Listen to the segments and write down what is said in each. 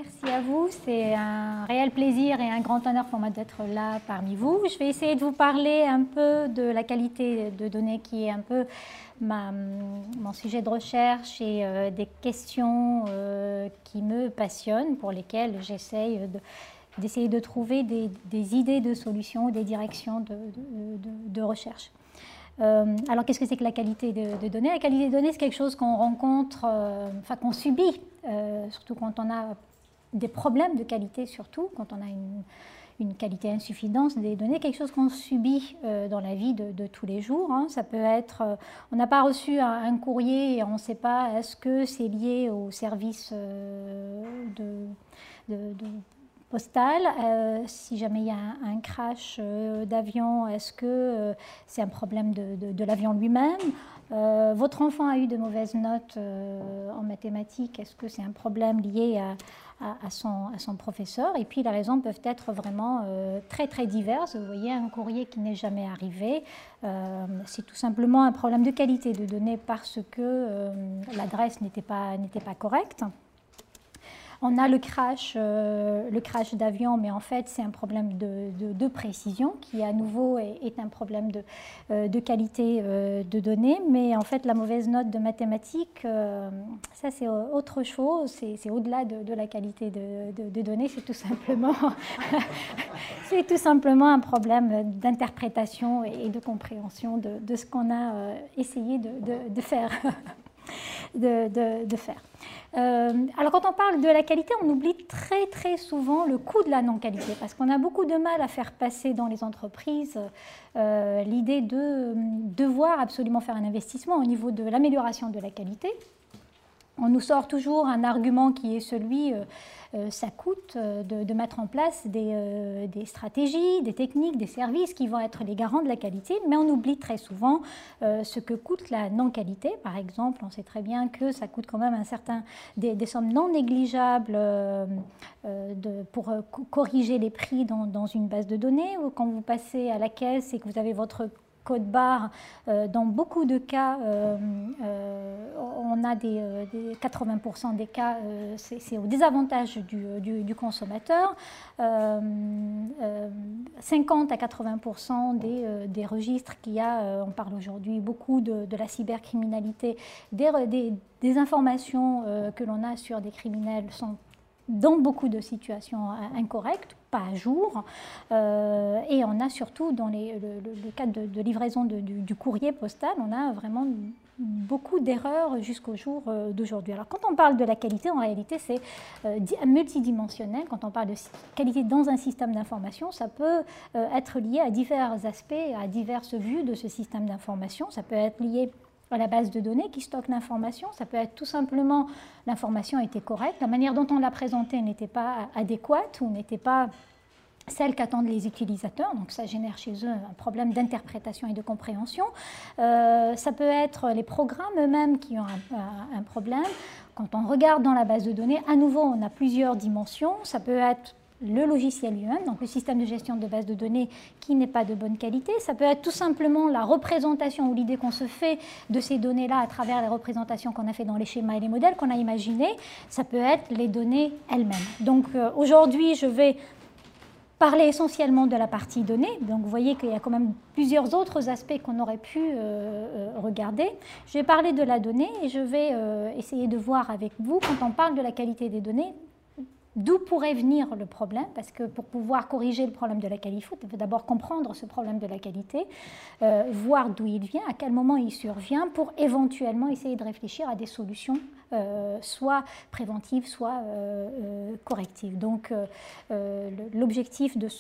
Merci à vous, c'est un réel plaisir et un grand honneur pour moi d'être là parmi vous. Je vais essayer de vous parler un peu de la qualité de données qui est un peu mon sujet de recherche et des questions qui me passionnent, pour lesquelles j'essaye d'essayer de trouver des idées de solutions, des directions de recherche. Alors, qu'est-ce que c'est que la qualité de données? La qualité de données, c'est quelque chose qu'on rencontre, enfin qu'on subit, surtout quand on a des problèmes de qualité, surtout quand on a une qualité insuffisante des données, quelque chose qu'on subit dans la vie de tous les jours. Hein. Ça peut être, on n'a pas reçu un courrier et on ne sait pas, est-ce que c'est lié au service postal, si jamais il y a un crash d'avion, est-ce que c'est un problème de l'avion lui-même? Votre enfant a eu de mauvaises notes en mathématiques, est-ce que c'est un problème lié à son professeur? Et puis les raisons peuvent être vraiment très très diverses. Vous voyez, un courrier qui n'est jamais arrivé, c'est tout simplement un problème de qualité de données parce que l'adresse n'était pas correcte. On a le crash d'avion, mais en fait, c'est un problème de précision qui, à nouveau, est un problème de qualité de données. Mais en fait, la mauvaise note de mathématiques, ça, c'est autre chose. C'est au-delà de la qualité de données. C'est tout simplement un problème d'interprétation et de compréhension de ce qu'on a essayé de faire. Alors quand on parle de la qualité, on oublie très très souvent le coût de la non-qualité parce qu'on a beaucoup de mal à faire passer dans les entreprises l'idée de devoir absolument faire un investissement au niveau de l'amélioration de la qualité. On nous sort toujours un argument qui est celui, ça coûte de mettre en place des stratégies, des techniques, des services qui vont être les garants de la qualité, mais on oublie très souvent ce que coûte la non-qualité. Par exemple, on sait très bien que ça coûte quand même des sommes non négligeables pour corriger les prix dans une base de données, ou quand vous passez à la caisse et que vous avez votre code barre, dans beaucoup de cas, on a 80% des cas, c'est au désavantage du consommateur. 50 à 80% des registres qu'il y a, on parle aujourd'hui beaucoup de la cybercriminalité, des informations que l'on a sur des criminels sont dans beaucoup de situations incorrectes, pas à jour, et on a surtout dans le cadre de livraison du courrier postal, on a vraiment beaucoup d'erreurs jusqu'au jour d'aujourd'hui. Alors quand on parle de la qualité, en réalité c'est multidimensionnel. Quand on parle de qualité dans un système d'information, ça peut être lié à divers aspects, à diverses vues de ce système d'information. Ça peut être lié à la base de données qui stocke l'information. Ça peut être tout simplement l'information était correcte, la manière dont on l'a présentée n'était pas adéquate ou n'était pas celle qu'attendent les utilisateurs, donc ça génère chez eux un problème d'interprétation et de compréhension. Ça peut être les programmes eux-mêmes qui ont un problème. Quand on regarde dans la base de données, à nouveau, on a plusieurs dimensions. Ça peut être le logiciel lui-même, donc le système de gestion de base de données qui n'est pas de bonne qualité. Ça peut être tout simplement la représentation ou l'idée qu'on se fait de ces données-là à travers les représentations qu'on a fait dans les schémas et les modèles qu'on a imaginés. Ça peut être les données elles-mêmes. Donc aujourd'hui, je vais parler essentiellement de la partie données. Donc vous voyez qu'il y a quand même plusieurs autres aspects qu'on aurait pu regarder. Je vais parler de la donnée et je vais essayer de voir avec vous, quand on parle de la qualité des données, d'où pourrait venir le problème, parce que pour pouvoir corriger le problème de la qualité, il faut d'abord comprendre ce problème de la qualité, voir d'où il vient, à quel moment il survient, pour éventuellement essayer de réfléchir à des solutions soit préventives, soit correctives. Donc l'objectif de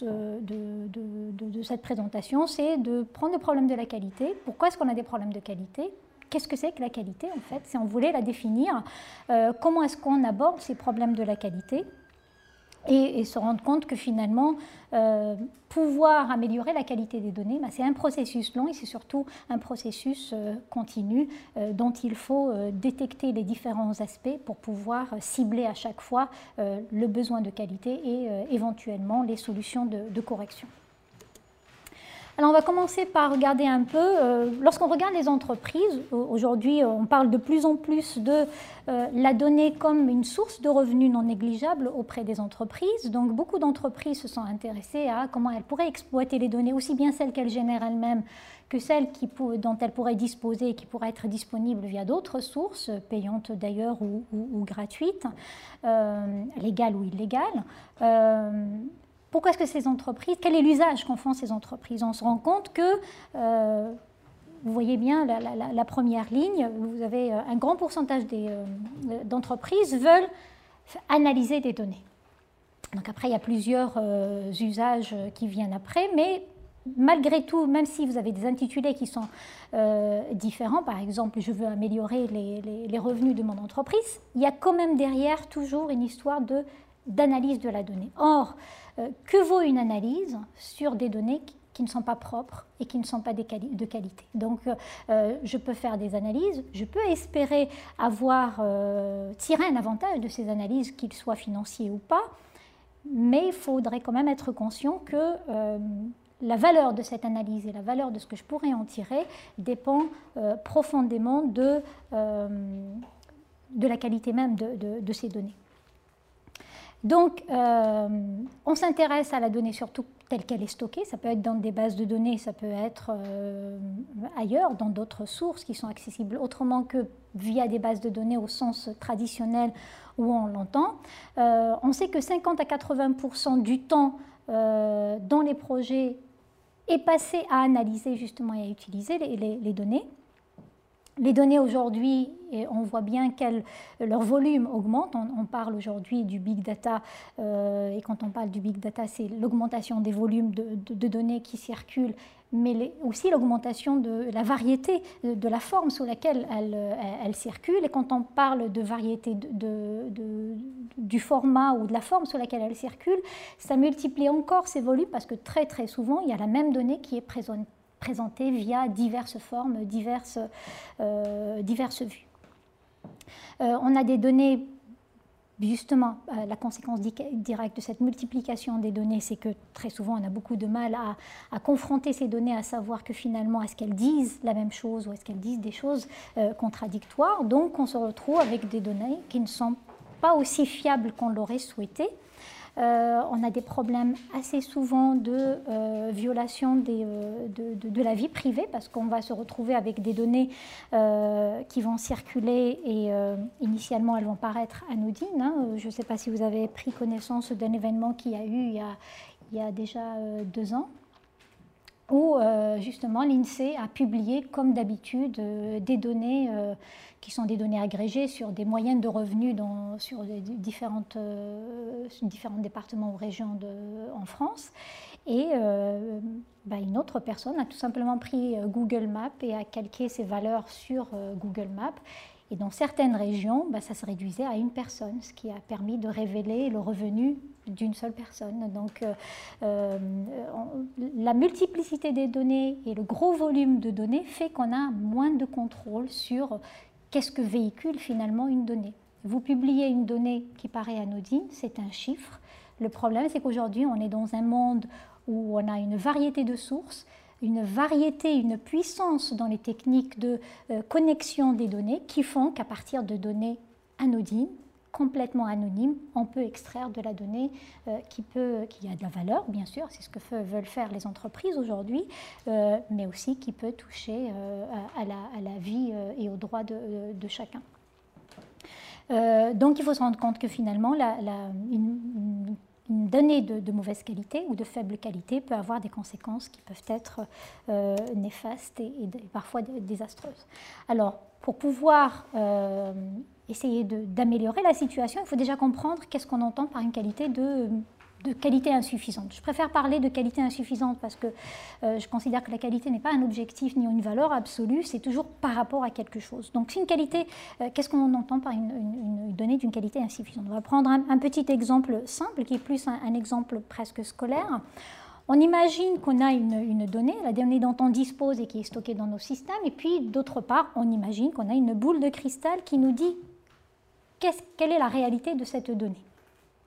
cette présentation, c'est de prendre le problème de la qualité. Pourquoi est-ce qu'on a des problèmes de qualité ? Qu'est-ce que c'est que la qualité, en fait, si on voulait la définir? Comment est-ce qu'on aborde ces problèmes de la qualité? Et se rendre compte que finalement, pouvoir améliorer la qualité des données, ben, c'est un processus long et c'est surtout un processus continu dont il faut détecter les différents aspects pour pouvoir cibler à chaque fois le besoin de qualité et éventuellement les solutions de correction. Alors on va commencer par regarder un peu, lorsqu'on regarde les entreprises, aujourd'hui on parle de plus en plus de la donnée comme une source de revenus non négligeable auprès des entreprises. Donc beaucoup d'entreprises se sont intéressées à comment elles pourraient exploiter les données, aussi bien celles qu'elles génèrent elles-mêmes que celles dont elles pourraient disposer et qui pourraient être disponibles via d'autres sources, payantes d'ailleurs ou gratuites, légales ou illégales. Pourquoi est-ce que ces entreprises, quel est l'usage qu'en font ces entreprises? On se rend compte que, vous voyez bien la première ligne, vous avez un grand pourcentage d'entreprises veulent analyser des données. Donc après, il y a plusieurs usages qui viennent après, mais malgré tout, même si vous avez des intitulés qui sont différents, par exemple, je veux améliorer les revenus de mon entreprise, il y a quand même derrière toujours une histoire d'analyse de la donnée. Or, que vaut une analyse sur des données qui ne sont pas propres et qui ne sont pas de qualité? Donc, je peux faire des analyses, je peux espérer tirer un avantage de ces analyses, qu'ils soient financiers ou pas, mais il faudrait quand même être conscient que la valeur de cette analyse et la valeur de ce que je pourrais en tirer dépend profondément de la qualité même de ces données. Donc, on s'intéresse à la donnée surtout telle qu'elle est stockée. Ça peut être dans des bases de données, ça peut être ailleurs, dans d'autres sources qui sont accessibles autrement que via des bases de données au sens traditionnel où on l'entend. On sait que 50 à 80% du temps dans les projets est passé à analyser justement et à utiliser les données. Les données aujourd'hui, on voit bien que leur volume augmente. On parle aujourd'hui du big data, et quand on parle du big data, c'est l'augmentation des volumes de données qui circulent, mais aussi l'augmentation de la variété, de la forme sous laquelle elles circulent. Et quand on parle de variété du format ou de la forme sous laquelle elles circulent, ça multiplie encore ces volumes parce que très très souvent, il y a la même donnée qui est présentée via diverses formes, diverses vues. On a des données, justement, la conséquence directe de cette multiplication des données, c'est que très souvent on a beaucoup de mal à confronter ces données, à savoir que finalement, est-ce qu'elles disent la même chose ou est-ce qu'elles disent des choses contradictoires. Donc on se retrouve avec des données qui ne sont pas aussi fiables qu'on l'aurait souhaité. On a des problèmes assez souvent de violation de la vie privée parce qu'on va se retrouver avec des données qui vont circuler et initialement elles vont paraître anodines. Hein. Je ne sais pas si vous avez pris connaissance d'un événement qu'il y a eu il y a déjà 2 ans où justement l'INSEE a publié comme d'habitude des données qui sont des données agrégées sur des moyennes de revenus sur différents départements ou régions en France. Et une autre personne a tout simplement pris Google Maps et a calqué ses valeurs sur Google Maps. Et dans certaines régions, ça se réduisait à une personne, ce qui a permis de révéler le revenu d'une seule personne. Donc la multiplicité des données et le gros volume de données fait qu'on a moins de contrôle sur qu'est-ce que véhicule finalement une donnée. Vous publiez une donnée qui paraît anodine, c'est un chiffre. Le problème, c'est qu'aujourd'hui, on est dans un monde où on a une variété de sources, une variété, une puissance dans les techniques de connexion des données qui font qu'à partir de données anodines, complètement anonymes, on peut extraire de la donnée qui a de la valeur, bien sûr, c'est ce que veulent faire les entreprises aujourd'hui, mais aussi qui peut toucher à la vie et aux droits de chacun. Donc il faut se rendre compte que finalement, une donnée de mauvaise qualité ou de faible qualité peut avoir des conséquences qui peuvent être néfastes et parfois désastreuses. Alors, pour pouvoir essayer d'améliorer la situation, il faut déjà comprendre qu'est-ce qu'on entend par une qualité de qualité insuffisante. Je préfère parler de qualité insuffisante parce que je considère que la qualité n'est pas un objectif ni une valeur absolue, c'est toujours par rapport à quelque chose. Donc, une qualité, qu'est-ce qu'on entend par une donnée d'une qualité insuffisante? On va prendre un petit exemple simple qui est plus un exemple presque scolaire. On imagine qu'on a une donnée, la donnée dont on dispose et qui est stockée dans nos systèmes, et puis d'autre part, on imagine qu'on a une boule de cristal qui nous dit quelle est la réalité de cette donnée.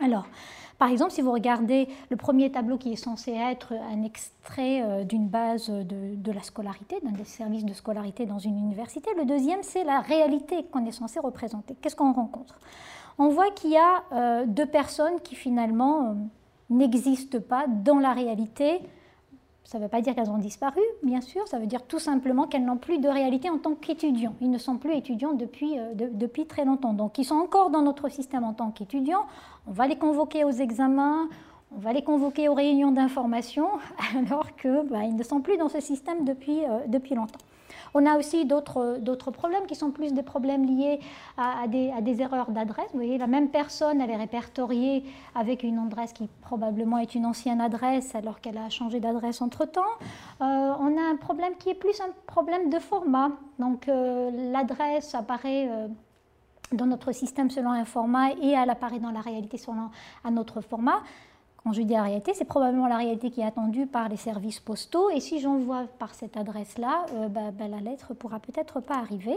Alors, par exemple, si vous regardez le premier tableau qui est censé être un extrait d'une base de la scolarité, d'un des services de scolarité dans une université, le deuxième, c'est la réalité qu'on est censé représenter. Qu'est-ce qu'on rencontre? On voit qu'il y a deux personnes qui finalement n'existent pas dans la réalité. Ça ne veut pas dire qu'elles ont disparu, bien sûr, ça veut dire tout simplement qu'elles n'ont plus de réalité en tant qu'étudiants. Ils ne sont plus étudiants depuis très longtemps. Donc ils sont encore dans notre système en tant qu'étudiants. On va les convoquer aux examens, on va les convoquer aux réunions d'information, alors qu'ils ne sont plus dans ce système depuis longtemps. On a aussi d'autres problèmes qui sont plus des problèmes liés à des erreurs d'adresse. Vous voyez, la même personne, elle est répertoriée avec une adresse qui probablement est une ancienne adresse alors qu'elle a changé d'adresse entre-temps. On a un problème qui est plus un problème de format. Donc l'adresse apparaît dans notre système selon un format et elle apparaît dans la réalité selon un autre format. Quand je dis la réalité, c'est probablement la réalité qui est attendue par les services postaux. Et si j'envoie par cette adresse-là, la lettre ne pourra peut-être pas arriver.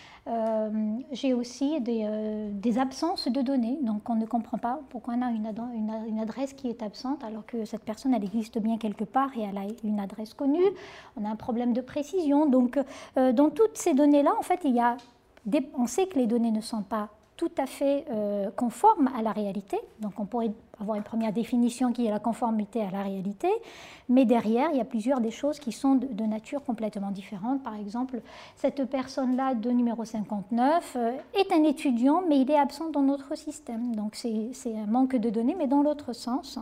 J'ai aussi des absences de données. Donc on ne comprend pas pourquoi on a une adresse qui est absente alors que cette personne, elle existe bien quelque part et elle a une adresse connue. On a un problème de précision. Donc dans toutes ces données-là, en fait, on sait que les données ne sont pas tout à fait conformes à la réalité. Donc on pourrait avoir une première définition qui est la conformité à la réalité, mais derrière, il y a plusieurs des choses qui sont de nature complètement différente. Par exemple, cette personne-là de numéro 59 est un étudiant, mais il est absent dans notre système. Donc c'est un manque de données, mais dans l'autre sens.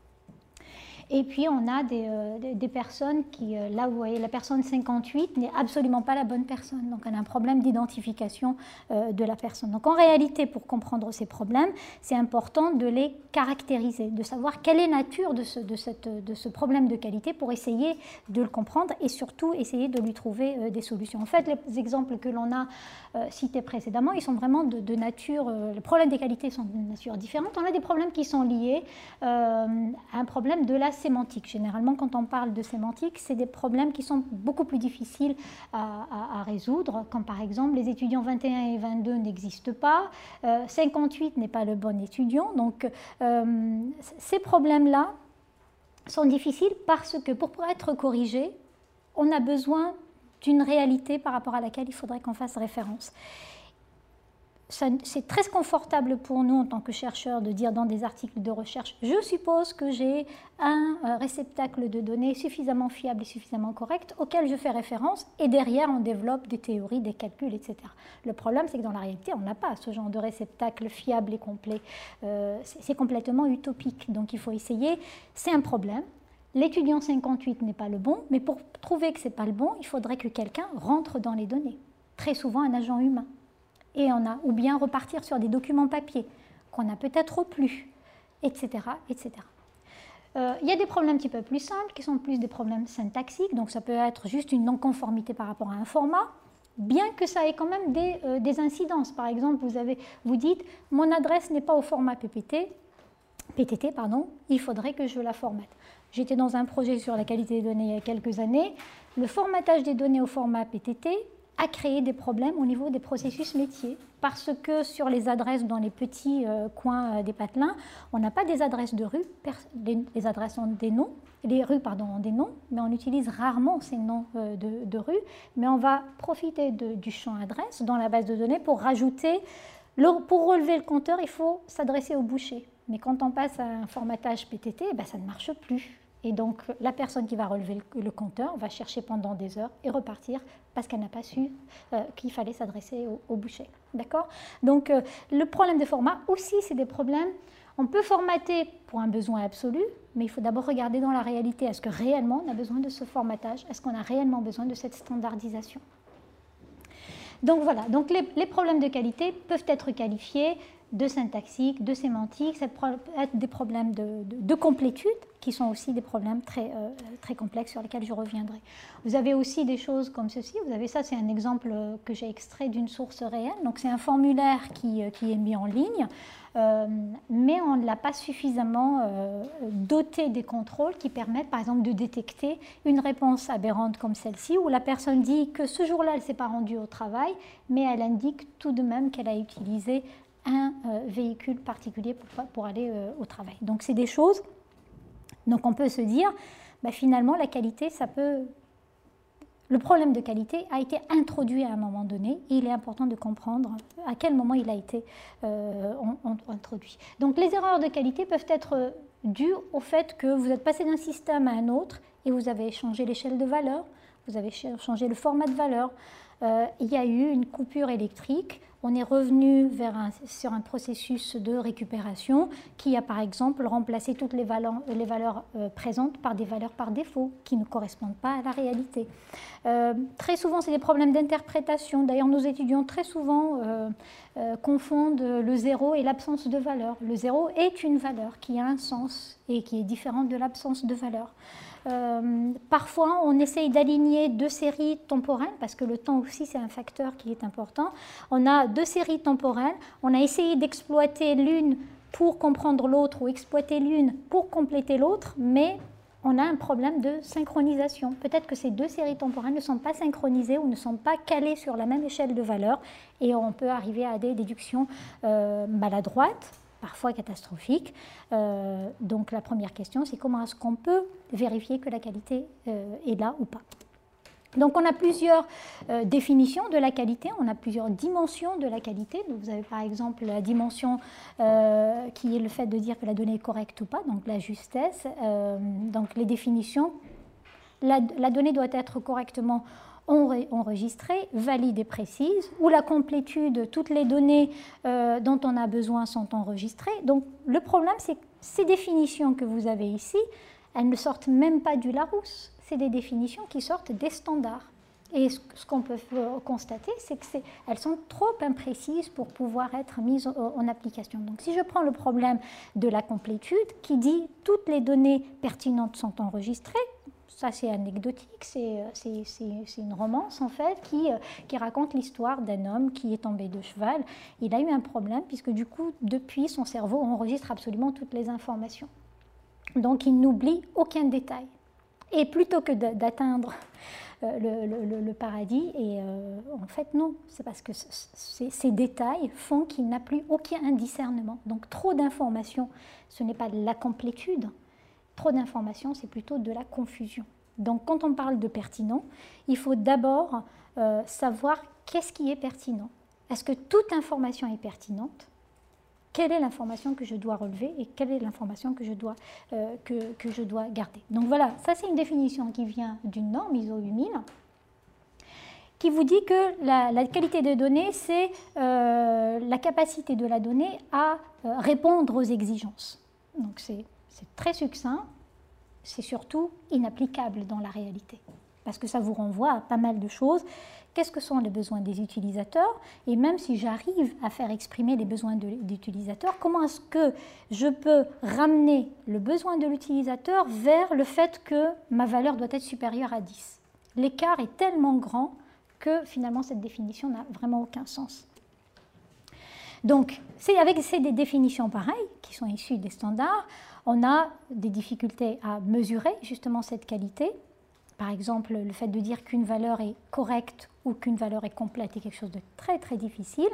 Et puis on a des personnes qui, là vous voyez, la personne 58 n'est absolument pas la bonne personne. Donc on a un problème d'identification de la personne. Donc en réalité, pour comprendre ces problèmes, c'est important de les caractériser, de savoir quelle est la nature de ce problème de qualité pour essayer de le comprendre et surtout essayer de lui trouver des solutions. En fait, les exemples que l'on a cités précédemment, ils sont vraiment de nature, les problèmes des qualités sont de nature différente. On a des problèmes qui sont liés à un problème de la sémantique. Généralement, quand on parle de sémantique, c'est des problèmes qui sont beaucoup plus difficiles à résoudre, comme par exemple les étudiants 21 et 22 n'existent pas, 58 n'est pas le bon étudiant. Donc, ces problèmes-là sont difficiles parce que pour être corrigés, on a besoin d'une réalité par rapport à laquelle il faudrait qu'on fasse référence. C'est très confortable pour nous en tant que chercheurs de dire dans des articles de recherche, je suppose que j'ai un réceptacle de données suffisamment fiable et suffisamment correct auquel je fais référence et derrière on développe des théories, des calculs, etc. Le problème c'est que dans la réalité on n'a pas ce genre de réceptacle fiable et complet. C'est complètement utopique, donc il faut essayer, c'est un problème. L'étudiant 58 n'est pas le bon, mais pour prouver que ce n'est pas le bon, il faudrait que quelqu'un rentre dans les données, très souvent un agent humain. Ou bien repartir sur des documents papier qu'on a peut-être plus, etc. etc. Il y a des problèmes un petit peu plus simples qui sont plus des problèmes syntaxiques, donc ça peut être juste une non-conformité par rapport à un format, bien que ça ait quand même des incidences. Par exemple, vous dites « mon adresse n'est pas au format PTT, il faudrait que je la formate ». J'étais dans un projet sur la qualité des données il y a quelques années. Le formatage des données au format PTT a créé des problèmes au niveau des processus métiers parce que sur les adresses dans les petits coins des patelins, on n'a pas des adresses de rue, les adresses ont des noms, les rues ont des noms, mais on utilise rarement ces noms de rues, mais on va profiter du champ adresse dans la base de données pour rajouter, pour relever le compteur, il faut s'adresser au boucher. Mais quand on passe à un formatage PTT, ça ne marche plus. Et donc, la personne qui va relever le compteur va chercher pendant des heures et repartir parce qu'elle n'a pas su qu'il fallait s'adresser au boucher. D'accord ? Donc, le problème de format aussi, c'est des problèmes. On peut formater pour un besoin absolu, mais il faut d'abord regarder dans la réalité. Est-ce que réellement on a besoin de ce formatage ? Est-ce qu'on a réellement besoin de cette standardisation ? Donc voilà, donc les problèmes de qualité peuvent être qualifiés de syntaxique, de sémantique, ça peut être des problèmes de complétude qui sont aussi des problèmes très complexes sur lesquels je reviendrai. Vous avez aussi des choses comme ceci, vous avez ça, c'est un exemple que j'ai extrait d'une source réelle, donc c'est un formulaire qui est mis en ligne, mais on ne l'a pas suffisamment doté des contrôles qui permettent par exemple de détecter une réponse aberrante comme celle-ci où la personne dit que ce jour-là elle ne s'est pas rendue au travail, mais elle indique tout de même qu'elle a utilisé un véhicule particulier pour aller au travail. Donc c'est des choses, donc on peut se dire, finalement la qualité, le problème de qualité a été introduit à un moment donné et il est important de comprendre à quel moment il a été introduit. Donc les erreurs de qualité peuvent être dues au fait que vous êtes passé d'un système à un autre et vous avez changé l'échelle de valeur, vous avez changé le format de valeur, il y a eu une coupure électrique, on est revenu sur un processus de récupération qui a par exemple remplacé toutes les valeurs présentes par des valeurs par défaut qui ne correspondent pas à la réalité. Très souvent, c'est des problèmes d'interprétation. D'ailleurs, nos étudiants très souvent confondent le zéro et l'absence de valeur. Le zéro est une valeur qui a un sens et qui est différente de l'absence de valeur. Parfois, on essaye d'aligner deux séries temporelles, parce que le temps aussi, c'est un facteur qui est important. On a deux séries temporelles, on a essayé d'exploiter l'une pour comprendre l'autre ou exploiter l'une pour compléter l'autre, mais on a un problème de synchronisation. Peut-être que ces deux séries temporelles ne sont pas synchronisées ou ne sont pas calées sur la même échelle de valeur, et on peut arriver à des déductions maladroites, parfois catastrophiques. Donc la première question, c'est comment est-ce qu'on peut vérifier que la qualité est là ou pas. Donc on a plusieurs définitions de la qualité, on a plusieurs dimensions de la qualité. Donc, vous avez par exemple la dimension qui est le fait de dire que la donnée est correcte ou pas, donc la justesse. Donc les définitions, la donnée doit être correctement enregistrée, valide et précise, ou la complétude, toutes les données dont on a besoin sont enregistrées. Donc le problème, c'est que ces définitions que vous avez ici, elles ne sortent même pas du Larousse. C'est des définitions qui sortent des standards. Et ce qu'on peut constater, c'est qu'elles sont trop imprécises pour pouvoir être mises en application. Donc si je prends le problème de la complétude, qui dit toutes les données pertinentes sont enregistrées, ça c'est anecdotique, c'est une romance en fait qui raconte l'histoire d'un homme qui est tombé de cheval. Il a eu un problème puisque du coup, depuis, son cerveau enregistre absolument toutes les informations. Donc il n'oublie aucun détail. Et plutôt que d'atteindre le paradis, et en fait non, c'est parce que ces détails font qu'il n'a plus aucun discernement. Donc trop d'informations, ce n'est pas de la complétude, trop d'informations, c'est plutôt de la confusion. Donc quand on parle de pertinent, il faut d'abord savoir qu'est-ce qui est pertinent. Est-ce que toute information est pertinente ? Quelle est l'information que je dois relever et quelle est l'information que je dois garder. Donc voilà, ça c'est une définition qui vient d'une norme ISO 8000 qui vous dit que la qualité des données, c'est la capacité de la donnée à répondre aux exigences. Donc c'est très succinct, c'est surtout inapplicable dans la réalité parce que ça vous renvoie à pas mal de choses. Qu'est-ce que sont les besoins des utilisateurs? Et même si j'arrive à faire exprimer les besoins des utilisateurs, comment est-ce que je peux ramener le besoin de l'utilisateur vers le fait que ma valeur doit être supérieure à 10? L'écart est tellement grand que finalement cette définition n'a vraiment aucun sens. Donc, c'est avec ces définitions pareilles, qui sont issues des standards, on a des difficultés à mesurer justement cette qualité. Par exemple, le fait de dire qu'une valeur est correcte ou qu'une valeur est complète est quelque chose de très très difficile.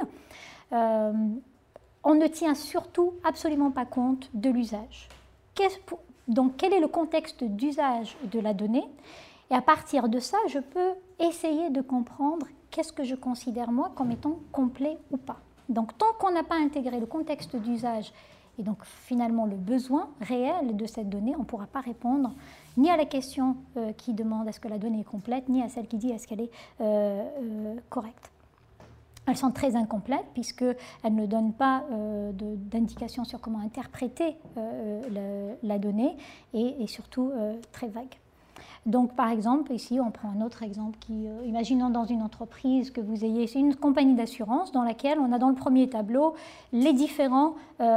On ne tient surtout absolument pas compte de l'usage. Donc quel est le contexte d'usage de la donnée? Et à partir de ça, je peux essayer de comprendre qu'est-ce que je considère moi comme étant complet ou pas. Donc tant qu'on n'a pas intégré le contexte d'usage et donc finalement le besoin réel de cette donnée, on ne pourra pas répondre ni à la question qui demande est-ce que la donnée est complète, ni à celle qui dit est-ce qu'elle est correcte. Elles sont très incomplètes puisqu'elles ne donnent pas d'indication sur comment interpréter la donnée et surtout très vagues. Donc par exemple, ici on prend un autre exemple imaginons dans une entreprise que vous ayez une compagnie d'assurance dans laquelle on a dans le premier tableau les différents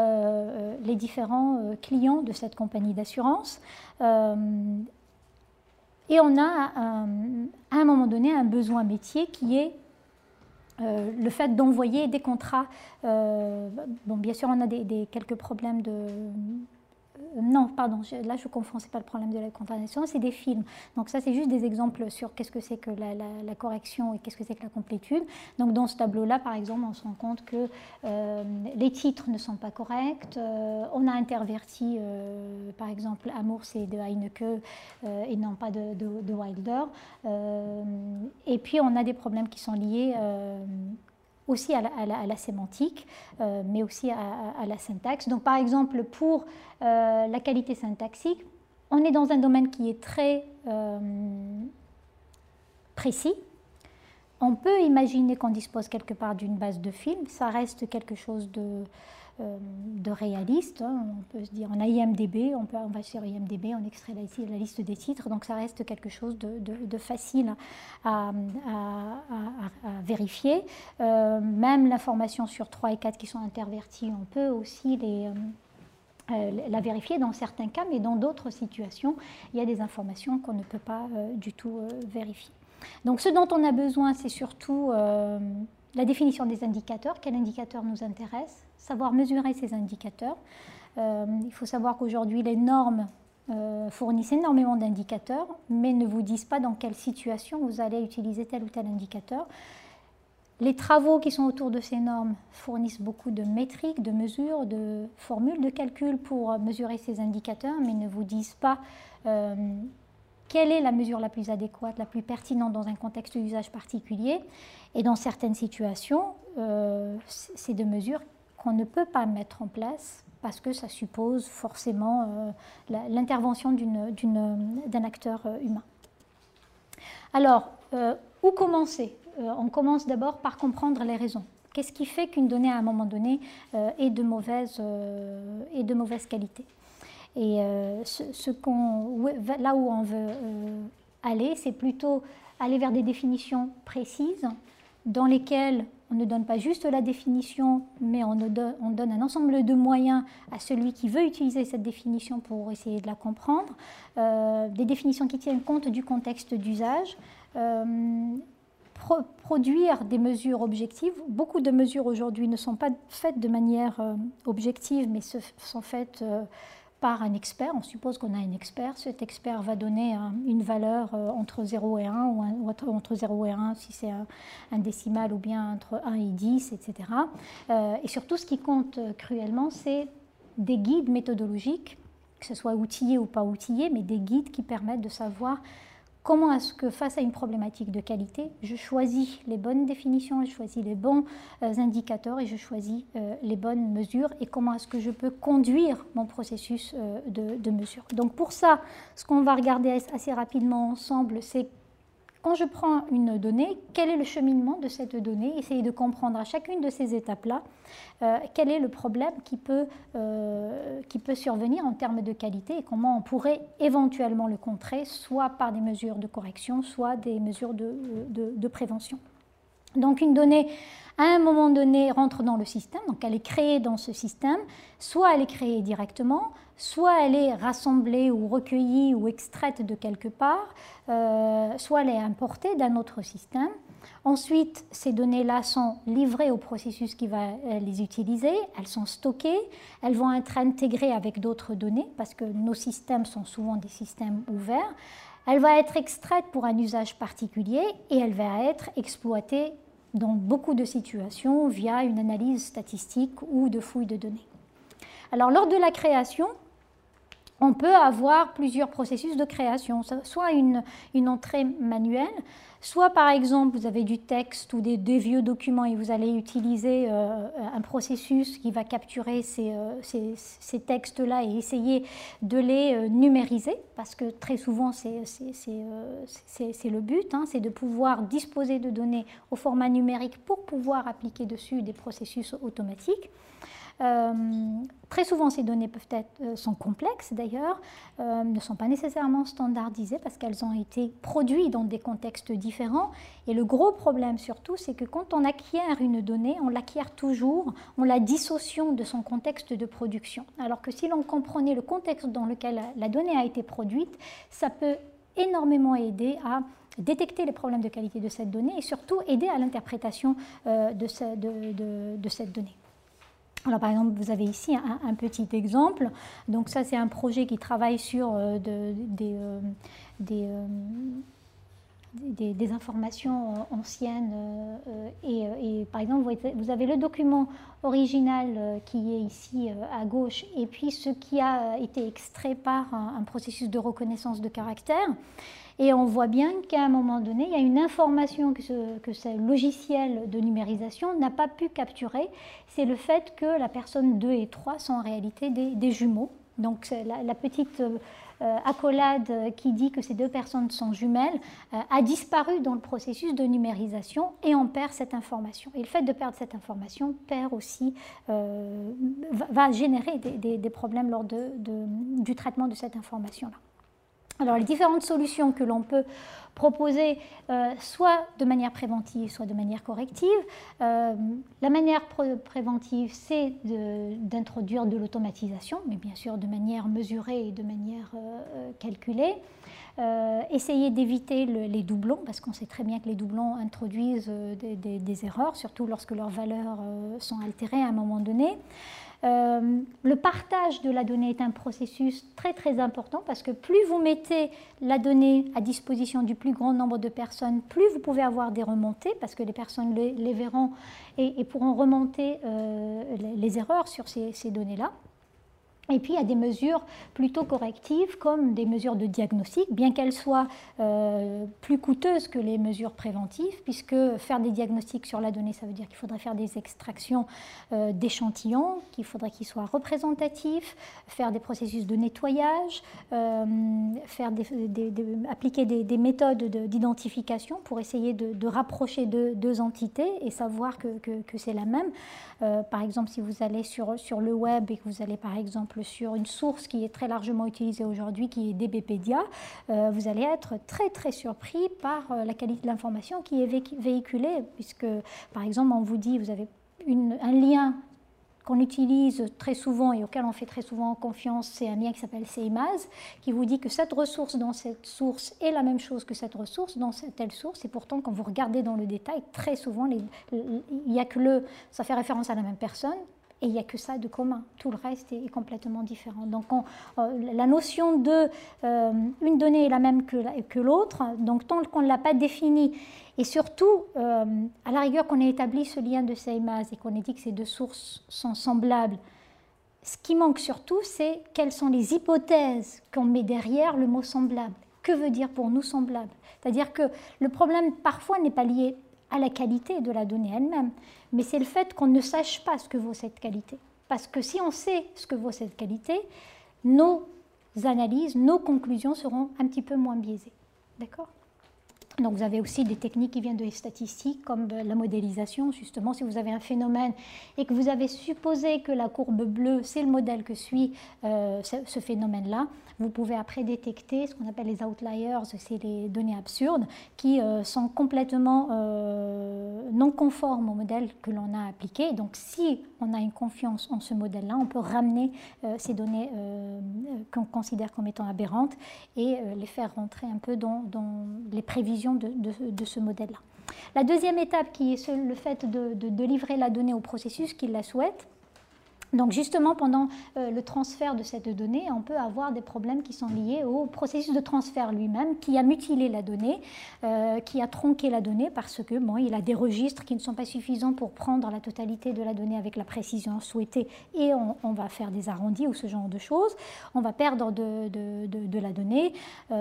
clients de cette compagnie d'assurance et on a à un moment donné un besoin métier qui est le fait d'envoyer des contrats. Bon, bien sûr on a quelques problèmes non, pardon, là je confonds, c'est pas le problème de la contamination, c'est des films. Donc ça c'est juste des exemples sur qu'est-ce que c'est que la correction et qu'est-ce que c'est que la complétude. Donc dans ce tableau-là, par exemple, on se rend compte que les titres ne sont pas corrects. On a interverti, par exemple, Amour c'est de Heinecke et non pas de Wilder. Et puis on a des problèmes qui sont liés aussi à la sémantique, mais aussi à la syntaxe. Donc par exemple, pour la qualité syntaxique, on est dans un domaine qui est très précis. On peut imaginer qu'on dispose quelque part d'une base de films, ça reste quelque chose de réaliste. Hein. On peut se dire, on a IMDb, on va sur IMDb, on extrait la liste des titres, donc ça reste quelque chose de facile à vérifier. Même l'information sur 3 et 4 qui sont interverties, on peut aussi la vérifier dans certains cas, mais dans d'autres situations, il y a des informations qu'on ne peut pas du tout vérifier. Donc ce dont on a besoin, c'est surtout la définition des indicateurs. Quel indicateur nous intéresse? Savoir mesurer ces indicateurs. Il faut savoir qu'aujourd'hui, les normes fournissent énormément d'indicateurs, mais ne vous disent pas dans quelle situation vous allez utiliser tel ou tel indicateur. Les travaux qui sont autour de ces normes fournissent beaucoup de métriques, de mesures, de formules de calcul pour mesurer ces indicateurs, mais ne vous disent pas quelle est la mesure la plus adéquate, la plus pertinente dans un contexte d'usage particulier. Et dans certaines situations, c'est des mesures qu'on ne peut pas mettre en place parce que ça suppose forcément l'intervention d'un acteur humain. Alors, où commencer? On commence d'abord par comprendre les raisons. Qu'est-ce qui fait qu'une donnée à un moment donné est de mauvaise qualité? Et là où on veut aller, c'est plutôt aller vers des définitions précises dans lesquelles on ne donne pas juste la définition, mais on donne un ensemble de moyens à celui qui veut utiliser cette définition pour essayer de la comprendre. Des définitions qui tiennent compte du contexte d'usage. Produire des mesures objectives. Beaucoup de mesures aujourd'hui ne sont pas faites de manière objective, mais sont faites par un expert. On suppose qu'on a un expert. Cet expert va donner une valeur entre 0 et 1, ou entre 0 et 1 si c'est un décimal, ou bien entre 1 et 10, etc. Et surtout, ce qui compte cruellement, c'est des guides méthodologiques, que ce soit outillés ou pas outillés, mais des guides qui permettent de savoir comment est-ce que, face à une problématique de qualité, je choisis les bonnes définitions, je choisis les bons indicateurs et je choisis les bonnes mesures, et comment est-ce que je peux conduire mon processus de mesure. Donc pour ça, ce qu'on va regarder assez rapidement ensemble, c'est quand je prends une donnée, quel est le cheminement de cette donnée, essayer de comprendre à chacune de ces étapes-là quel est le problème qui peut survenir en termes de qualité et comment on pourrait éventuellement le contrer, soit par des mesures de correction, soit des mesures de prévention. Donc une donnée, à un moment donné, rentre dans le système, donc elle est créée dans ce système, soit elle est créée directement, soit elle est rassemblée ou recueillie ou extraite de quelque part, soit elle est importée d'un autre système. Ensuite, ces données-là sont livrées au processus qui va les utiliser, elles sont stockées, elles vont être intégrées avec d'autres données, parce que nos systèmes sont souvent des systèmes ouverts. Elle va être extraite pour un usage particulier et elle va être exploitée dans beaucoup de situations via une analyse statistique ou de fouille de données. Alors, lors de la création, on peut avoir plusieurs processus de création, soit une entrée manuelle, soit par exemple vous avez du texte ou des vieux documents et vous allez utiliser un processus qui va capturer ces textes-là et essayer de les numériser, parce que très souvent c'est le but, hein, c'est de pouvoir disposer de données au format numérique pour pouvoir appliquer dessus des processus automatiques. Très souvent, ces données sont complexes d'ailleurs, ne sont pas nécessairement standardisées parce qu'elles ont été produites dans des contextes différents. Et le gros problème surtout, c'est que quand on acquiert une donnée, on l'acquiert toujours en la dissociant de son contexte de production. Alors que si l'on comprenait le contexte dans lequel la donnée a été produite, ça peut énormément aider à détecter les problèmes de qualité de cette donnée et surtout aider à l'interprétation de cette donnée. Alors par exemple, vous avez ici un petit exemple. Donc ça, c'est un projet qui travaille sur des informations anciennes. Et par exemple, vous avez le document original qui est ici à gauche, et puis ce qui a été extrait par un processus de reconnaissance de caractère. Et on voit bien qu'à un moment donné, il y a une information que ce logiciel de numérisation n'a pas pu capturer. C'est le fait que la personne 2 et 3 sont en réalité des jumeaux. Donc la petite accolade qui dit que ces deux personnes sont jumelles a disparu dans le processus de numérisation, et on perd cette information. Et le fait de perdre cette information va générer des problèmes lors du traitement de cette information-là. Alors les différentes solutions que l'on peut proposer, soit de manière préventive, soit de manière corrective. La manière préventive, c'est d'introduire de l'automatisation, mais bien sûr de manière mesurée et de manière calculée. Essayer d'éviter les doublons, parce qu'on sait très bien que les doublons introduisent des erreurs, surtout lorsque leurs valeurs sont altérées à un moment donné. Le partage de la donnée est un processus très très important, parce que plus vous mettez la donnée à disposition du plus grand nombre de personnes, plus vous pouvez avoir des remontées, parce que les personnes les verront et pourront remonter les erreurs sur ces données-là. Et puis il y a des mesures plutôt correctives, comme des mesures de diagnostic, bien qu'elles soient plus coûteuses que les mesures préventives, puisque faire des diagnostics sur la donnée, ça veut dire qu'il faudrait faire des extractions d'échantillons, qu'il faudrait qu'ils soient représentatifs, faire des processus de nettoyage, appliquer des méthodes d'identification pour essayer de rapprocher deux entités et savoir que c'est la même. Par exemple, si vous allez sur le web et que vous allez par exemple sur une source qui est très largement utilisée aujourd'hui, qui est DBpedia, vous allez être très très surpris par la qualité de l'information qui est véhiculée, puisque par exemple on vous dit, vous avez un lien qu'on utilise très souvent et auquel on fait très souvent confiance, c'est un lien qui s'appelle CMAS, qui vous dit que cette ressource dans cette source est la même chose que cette ressource dans telle source, et pourtant quand vous regardez dans le détail, très souvent, ça fait référence à la même personne, et il n'y a que ça de commun. Tout le reste est complètement différent. Donc la notion de une donnée est la même que l'autre, donc tant qu'on ne l'a pas définie, et surtout, à la rigueur qu'on ait établi ce lien de CMAS et qu'on ait dit que ces deux sources sont semblables, ce qui manque surtout, c'est quelles sont les hypothèses qu'on met derrière le mot semblable. Que veut dire pour nous semblable? C'est-à-dire que le problème parfois n'est pas lié à la qualité de la donnée elle-même, mais c'est le fait qu'on ne sache pas ce que vaut cette qualité. Parce que si on sait ce que vaut cette qualité, nos analyses, nos conclusions seront un petit peu moins biaisées. D'accord ? Donc vous avez aussi des techniques qui viennent de statistiques, comme la modélisation. Justement, si vous avez un phénomène et que vous avez supposé que la courbe bleue, c'est le modèle que suit ce phénomène-là, vous pouvez après détecter ce qu'on appelle les outliers, c'est les données absurdes, qui sont complètement non conformes au modèle que l'on a appliqué. Donc si on a une confiance en ce modèle-là, on peut ramener ces données qu'on considère comme étant aberrantes et les faire rentrer un peu dans les prévisions de ce modèle-là. La deuxième étape, qui est le fait de livrer la donnée au processus qui la souhaite. Donc justement, pendant le transfert de cette donnée, on peut avoir des problèmes qui sont liés au processus de transfert lui-même, qui a mutilé la donnée, qui a tronqué la donnée, parce que il a des registres qui ne sont pas suffisants pour prendre la totalité de la donnée avec la précision souhaitée, et on va faire des arrondis ou ce genre de choses. On va perdre de la donnée,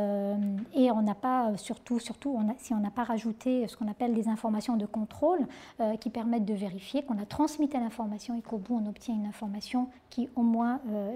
et on n'a pas, surtout si on n'a pas rajouté ce qu'on appelle des informations de contrôle qui permettent de vérifier qu'on a transmis telle information et qu'au bout on obtient une information qui au moins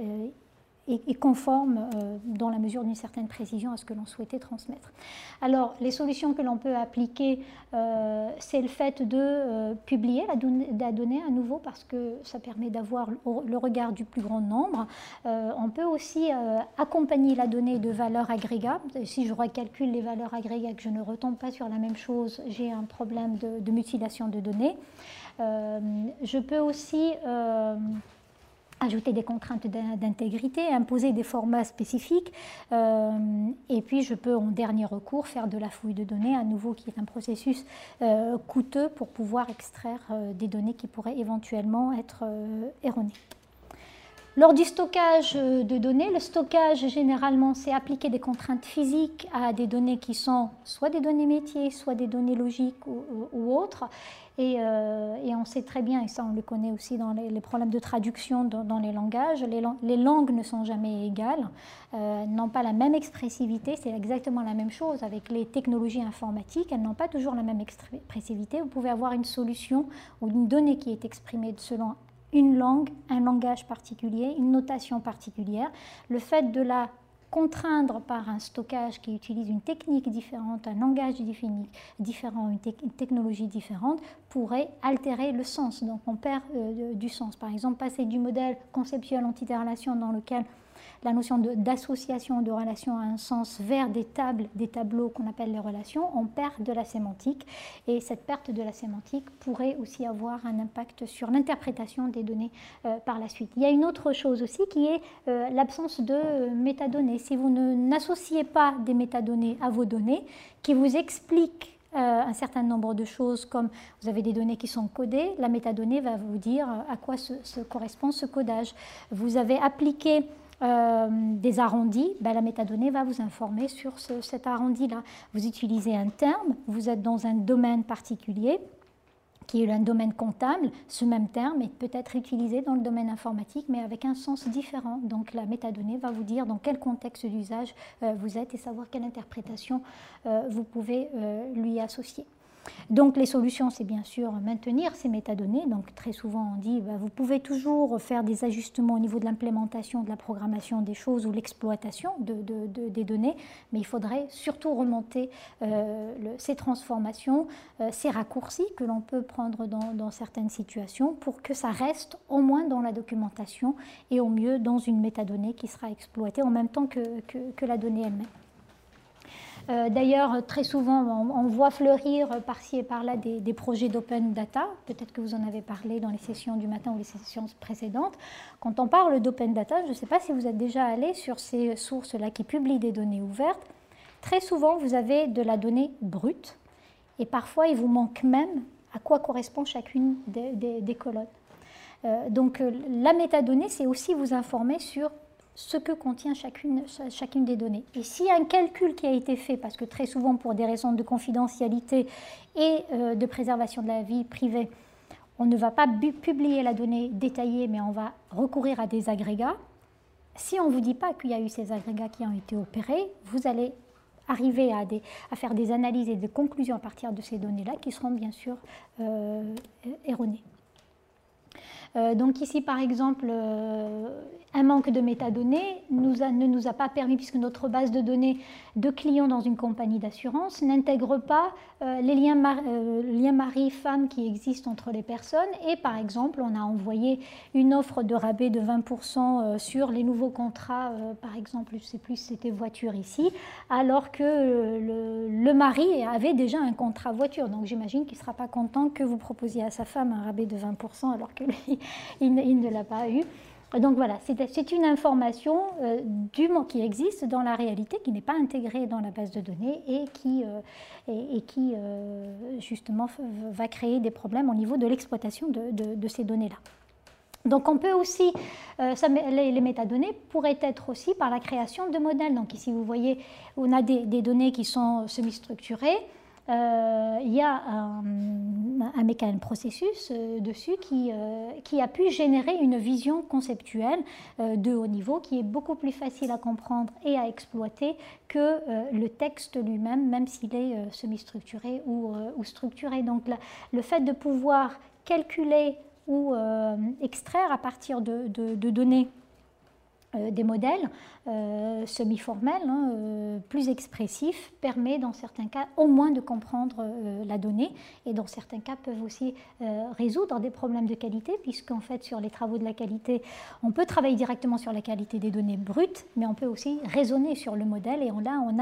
est conforme dans la mesure d'une certaine précision à ce que l'on souhaitait transmettre. Alors les solutions que l'on peut appliquer, c'est le fait de publier la donnée à nouveau, parce que ça permet d'avoir le regard du plus grand nombre. On peut aussi accompagner la donnée de valeurs agrégats. Si je recalcule les valeurs agrégats et que je ne retombe pas sur la même chose, j'ai un problème de mutilation de données. Je peux aussi ajouter des contraintes d'intégrité, imposer des formats spécifiques, et puis je peux en dernier recours faire de la fouille de données, à nouveau qui est un processus coûteux pour pouvoir extraire des données qui pourraient éventuellement être erronées. Lors du stockage de données, le stockage généralement c'est appliquer des contraintes physiques à des données qui sont soit des données métiers, soit des données logiques ou autres. Et on sait très bien, et ça on le connaît aussi dans les problèmes de traduction dans les langages, les langues ne sont jamais égales, n'ont pas la même expressivité, c'est exactement la même chose avec les technologies informatiques, elles n'ont pas toujours la même expressivité. Vous pouvez avoir une solution ou une donnée qui est exprimée selon une langue, un langage particulier, une notation particulière. Le fait de la contraindre par un stockage qui utilise une technique différente, un langage différent, une technologie différente, pourrait altérer le sens. Donc on perd du sens. Par exemple, passer du modèle conceptuel antiterrelation dans lequel la notion d'association de relations a un sens vers des tableaux qu'on appelle les relations, on perd de la sémantique. Et cette perte de la sémantique pourrait aussi avoir un impact sur l'interprétation des données par la suite. Il y a une autre chose aussi qui est l'absence de métadonnées. Si vous n'associez pas des métadonnées à vos données qui vous expliquent un certain nombre de choses, comme vous avez des données qui sont codées, la métadonnée va vous dire à quoi correspond ce codage. Vous avez appliqué des arrondis, la métadonnée va vous informer sur cet arrondi-là. Vous utilisez un terme, vous êtes dans un domaine particulier, qui est un domaine comptable, ce même terme est peut-être utilisé dans le domaine informatique, mais avec un sens différent. Donc la métadonnée va vous dire dans quel contexte d'usage vous êtes et savoir quelle interprétation vous pouvez lui associer. Donc les solutions, c'est bien sûr maintenir ces métadonnées. Donc très souvent on dit, vous pouvez toujours faire des ajustements au niveau de l'implémentation, de la programmation des choses ou l'exploitation des données, mais il faudrait surtout remonter ces transformations, ces raccourcis que l'on peut prendre dans certaines situations pour que ça reste au moins dans la documentation et au mieux dans une métadonnée qui sera exploitée en même temps que la donnée elle-même. D'ailleurs, très souvent, on voit fleurir par-ci et par-là des projets d'open data. Peut-être que vous en avez parlé dans les sessions du matin ou les sessions précédentes. Quand on parle d'open data, je ne sais pas si vous êtes déjà allé sur ces sources-là qui publient des données ouvertes. Très souvent, vous avez de la donnée brute et parfois, il vous manque même à quoi correspond chacune des colonnes. Donc, la métadonnée, c'est aussi vous informer sur ce que contient chacune des données. Et s'il y a un calcul qui a été fait, parce que très souvent pour des raisons de confidentialité et de préservation de la vie privée, on ne va pas publier la donnée détaillée, mais on va recourir à des agrégats. Si on ne vous dit pas qu'il y a eu ces agrégats qui ont été opérés, vous allez arriver à faire des analyses et des conclusions à partir de ces données-là qui seront bien sûr erronées. Donc ici, par exemple, un manque de métadonnées ne nous a pas permis, puisque notre base de données de clients dans une compagnie d'assurance n'intègre pas les liens mari-femme qui existent entre les personnes. Et par exemple, on a envoyé une offre de rabais de 20% sur les nouveaux contrats, par exemple, je ne sais plus si c'était voiture ici, alors que le mari avait déjà un contrat voiture. Donc j'imagine qu'il ne sera pas content que vous proposiez à sa femme un rabais de 20% alors que lui, il ne l'a pas eu. Donc voilà, c'est une information qui existe dans la réalité, qui n'est pas intégrée dans la base de données et qui justement va créer des problèmes au niveau de l'exploitation de ces données-là. Donc on peut aussi, les métadonnées pourraient être aussi par la création de modèles. Donc ici vous voyez, on a des données qui sont semi-structurées. Il y a un processus dessus qui a pu générer une vision conceptuelle de haut niveau qui est beaucoup plus facile à comprendre et à exploiter que le texte lui-même, même s'il est semi-structuré ou structuré. Donc le fait de pouvoir calculer ou extraire à partir de données des modèles semi-formels, plus expressifs, permet dans certains cas au moins de comprendre la donnée et dans certains cas peuvent aussi résoudre des problèmes de qualité puisqu'en fait sur les travaux de la qualité, on peut travailler directement sur la qualité des données brutes, mais on peut aussi raisonner sur le modèle et là on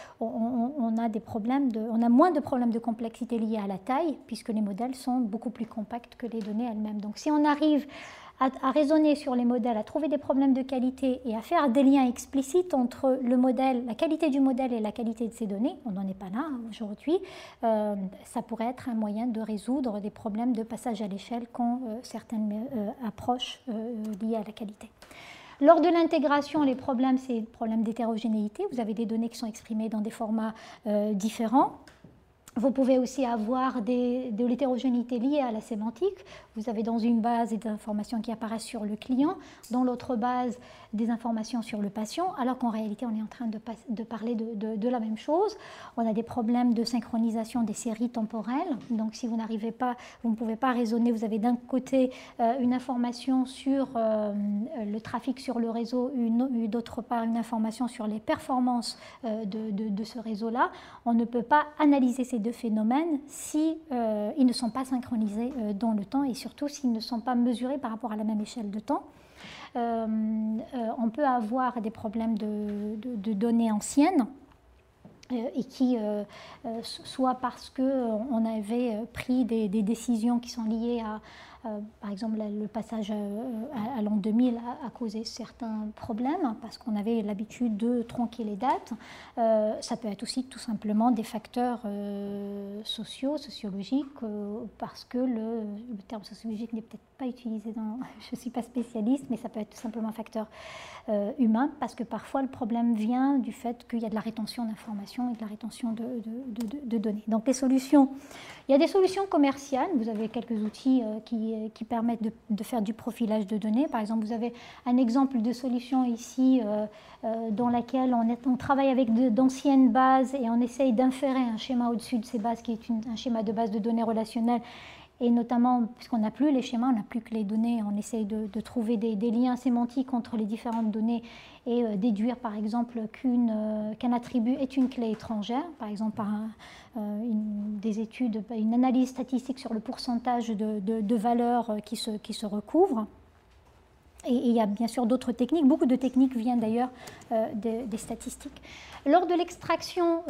a moins de problèmes de complexité liés à la taille puisque les modèles sont beaucoup plus compacts que les données elles-mêmes. Donc si on arrive à raisonner sur les modèles, à trouver des problèmes de qualité et à faire des liens explicites entre le modèle, la qualité du modèle et la qualité de ses données, on n'en est pas là aujourd'hui, ça pourrait être un moyen de résoudre des problèmes de passage à l'échelle qu'ont certaines approches liées à la qualité. Lors de l'intégration, les problèmes, c'est le problème d'hétérogénéité. Vous avez des données qui sont exprimées dans des formats différents. Vous pouvez aussi avoir de l'hétérogénéité liée à la sémantique. Vous avez dans une base des informations qui apparaissent sur le client, dans l'autre base des informations sur le patient, alors qu'en réalité on est en train de parler de la même chose. On a des problèmes de synchronisation des séries temporelles. Donc si vous n'arrivez pas, vous ne pouvez pas raisonner, vous avez d'un côté une information sur le trafic sur le réseau, d'autre part une information sur les performances de ce réseau-là. On ne peut pas analyser ces deux phénomènes si ils ne sont pas synchronisés dans le temps et surtout s'ils ne sont pas mesurés par rapport à la même échelle de temps. On peut avoir des problèmes de données anciennes et qui, soit parce qu'on avait pris des décisions qui sont liées à, par exemple, le passage à l'an 2000 a causé certains problèmes parce qu'on avait l'habitude de tronquer les dates. Ça peut être aussi tout simplement des facteurs sociologiques, parce que le terme sociologique n'est peut-être pas utilisé dans... Je ne suis pas spécialiste, mais ça peut être tout simplement un facteur humain, parce que parfois le problème vient du fait qu'il y a de la rétention d'informations et de la rétention de données. Donc les solutions, il y a des solutions commerciales. Vous avez quelques outils qui permettent de faire du profilage de données. Par exemple, vous avez un exemple de solution ici dans laquelle on travaille avec d'anciennes bases et on essaye d'inférer un schéma au-dessus de ces bases qui est un schéma de base de données relationnelles. Et notamment, puisqu'on n'a plus les schémas, on n'a plus que les données, on essaye de trouver des liens sémantiques entre les différentes données et déduire par exemple qu'un attribut est une clé étrangère, par exemple par des études, une analyse statistique sur le pourcentage de valeurs qui se recouvrent. Et il y a bien sûr d'autres techniques, beaucoup de techniques viennent d'ailleurs des statistiques. Lors de l'extraction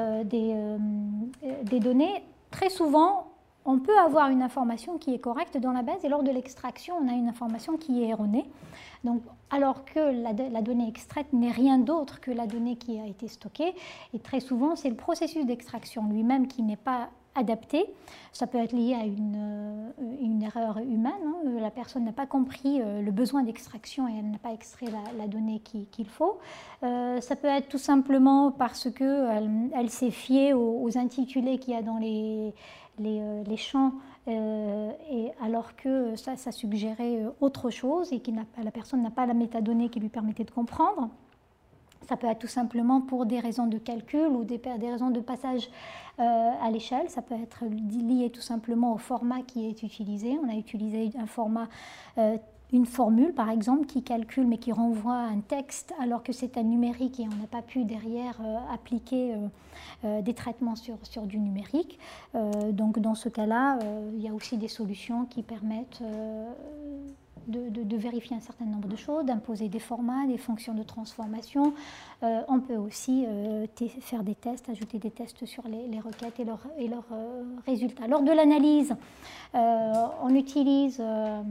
des données, très souvent, on peut avoir une information qui est correcte dans la base et lors de l'extraction, on a une information qui est erronée. Donc, alors que la donnée extraite n'est rien d'autre que la donnée qui a été stockée. Et très souvent, c'est le processus d'extraction lui-même qui n'est pas adapté. Ça peut être lié à une erreur humaine. Hein. La personne n'a pas compris le besoin d'extraction et elle n'a pas extrait la donnée qu'il faut. Ça peut être tout simplement parce qu'elle s'est fiée aux intitulés qu'il y a dans les champs, et alors que ça suggérait autre chose et que la personne n'a pas la métadonnée qui lui permettait de comprendre. Ça peut être tout simplement pour des raisons de calcul ou des raisons de passage à l'échelle. Ça peut être lié tout simplement au format qui est utilisé. On a utilisé un format, une formule par exemple qui calcule mais qui renvoie à un texte alors que c'est un numérique et on n'a pas pu derrière appliquer des traitements sur du numérique. Donc dans ce cas-là, il y a aussi des solutions qui permettent de vérifier un certain nombre de choses, d'imposer des formats, des fonctions de transformation. On peut aussi faire des tests, ajouter des tests sur les requêtes et leurs résultats. Lors de l'analyse, on utilise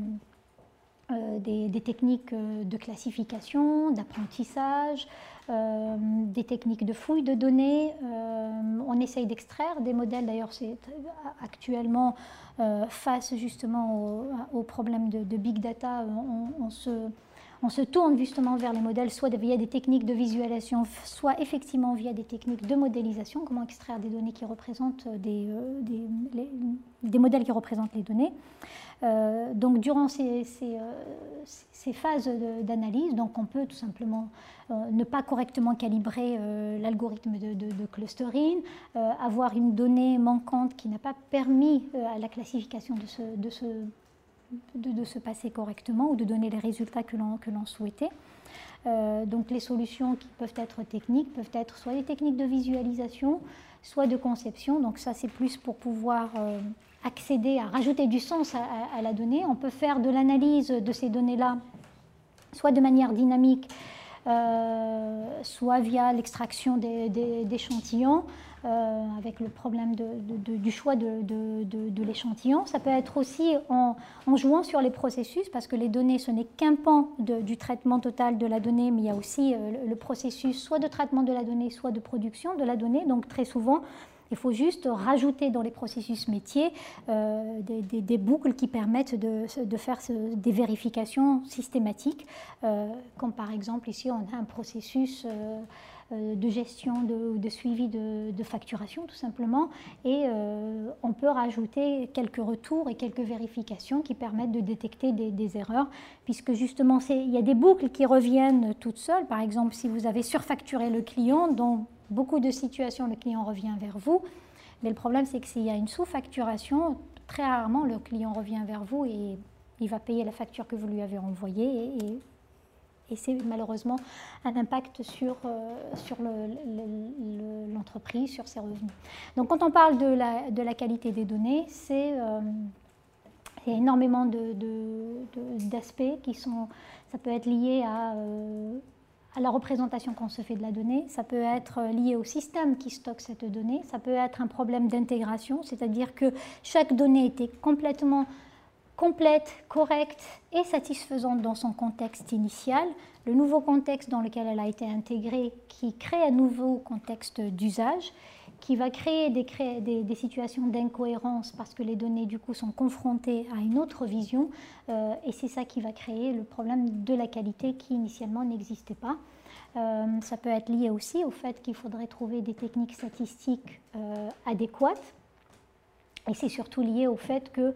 des techniques de classification, d'apprentissage, des techniques de fouille de données. On essaye d'extraire des modèles, d'ailleurs c'est actuellement face justement au problème de big data, on se tourne justement vers les modèles, soit via des techniques de visualisation, soit effectivement via des techniques de modélisation, comment extraire des données qui représentent des modèles qui représentent les données. Donc durant ces phases d'analyse, donc on peut tout simplement ne pas correctement calibrer l'algorithme de clustering, avoir une donnée manquante qui n'a pas permis à la classification de se passer correctement ou de donner les résultats que l'on souhaitait. Donc les solutions qui peuvent être techniques peuvent être soit des techniques de visualisation, soit de conception. Donc ça c'est plus pour pouvoir accéder à rajouter du sens à la donnée. On peut faire de l'analyse de ces données-là, soit de manière dynamique, soit via l'extraction d'échantillons, avec le problème du choix de l'échantillon. Ça peut être aussi en jouant sur les processus, parce que les données, ce n'est qu'un pan du traitement total de la donnée, mais il y a aussi le processus soit de traitement de la donnée, soit de production de la donnée. Donc très souvent, il faut juste rajouter dans les processus métiers des boucles qui permettent de faire des vérifications systématiques, comme par exemple ici on a un processus de gestion, de suivi de facturation tout simplement, et on peut rajouter quelques retours et quelques vérifications qui permettent de détecter des erreurs, puisque justement il y a des boucles qui reviennent toutes seules. Par exemple, si vous avez surfacturé le client, dans beaucoup de situations le client revient vers vous, mais le problème c'est que s'il y a une sous-facturation, très rarement le client revient vers vous et il va payer la facture que vous lui avez envoyée, et c'est malheureusement un impact sur l'entreprise, sur ses revenus. Donc quand on parle de la qualité des données, c'est énormément d'aspects qui sont, ça peut être lié à la représentation qu'on se fait de la donnée, ça peut être lié au système qui stocke cette donnée, ça peut être un problème d'intégration, c'est-à-dire que chaque donnée était complètement complète, correcte et satisfaisante dans son contexte initial. Le nouveau contexte dans lequel elle a été intégrée, qui crée un nouveau contexte d'usage, qui va créer des situations d'incohérence parce que les données du coup sont confrontées à une autre vision, et c'est ça qui va créer le problème de la qualité qui initialement n'existait pas. Ça peut être lié aussi au fait qu'il faudrait trouver des techniques statistiques adéquates. Et c'est surtout lié au fait que